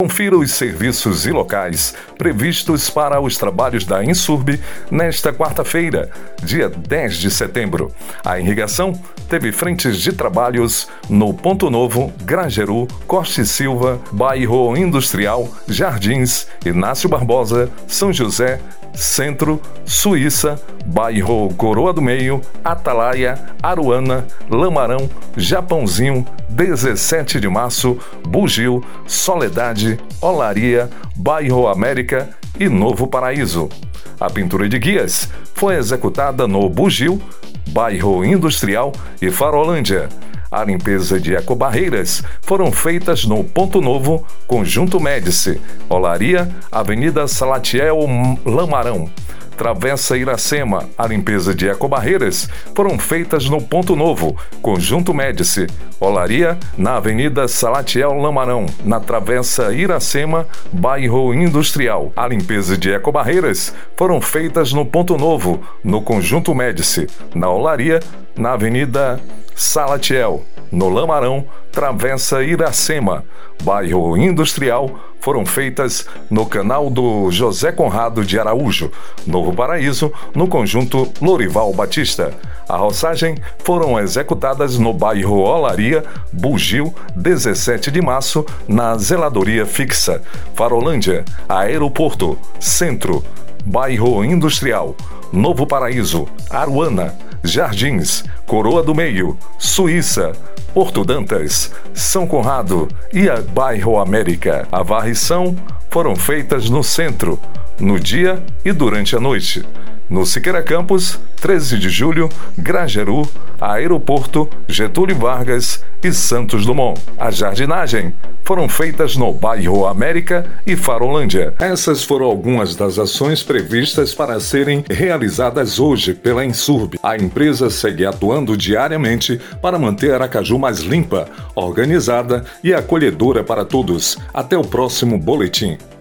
Confira os serviços e locais previstos para os trabalhos da Insurb nesta quarta-feira, dia 10 de setembro. A irrigação teve frentes de trabalhos no Ponto Novo, Grajaru, Costa e Silva, Bairro Industrial, Jardins, Inácio Barbosa, São José, Centro, Suíça, Bairro Coroa do Meio, Atalaia, Aruana, Lamarão, Japãozinho, 17 de Março, Bugio, Soledade, Olaria, Bairro América e Novo Paraíso. A pintura de guias foi executada no Bugio, Bairro Industrial e Farolândia. A limpeza de ecobarreiras foram feitas no Ponto Novo, Conjunto Médici, Olaria, Avenida Salatiel Lamarão. Travessa Iracema, a limpeza de ecobarreiras foram feitas no Ponto Novo, Conjunto Médici, Olaria, na Avenida Salatiel Lamarão, na Travessa Iracema, Bairro Industrial. A limpeza de ecobarreiras foram feitas no Ponto Novo, no Conjunto Médici, na Olaria, na Avenida Salatiel, no Lamarão, Travessa Iracema, Bairro Industrial, foram feitas no canal do José Conrado de Araújo, Novo Paraíso, no Conjunto Lorival Batista. A roçagem foram executadas no bairro Olaria, Bugio, 17 de Março, na Zeladoria Fixa, Farolândia, Aeroporto, Centro, Bairro Industrial, Novo Paraíso, Aruana, Jardins, Coroa do Meio, Suíça, Porto Dantas, São Conrado e a Bairro América. A varrição foram feitas no centro, no dia e durante a noite. No Siqueira Campos, 13 de julho, Grajaru, Aeroporto, Getúlio Vargas e Santos Dumont. A jardinagem foram feitas no Bairro América e Farolândia. Essas foram algumas das ações previstas para serem realizadas hoje pela Insurb. A empresa segue atuando diariamente para manter Aracaju mais limpa, organizada e acolhedora para todos. Até o próximo boletim.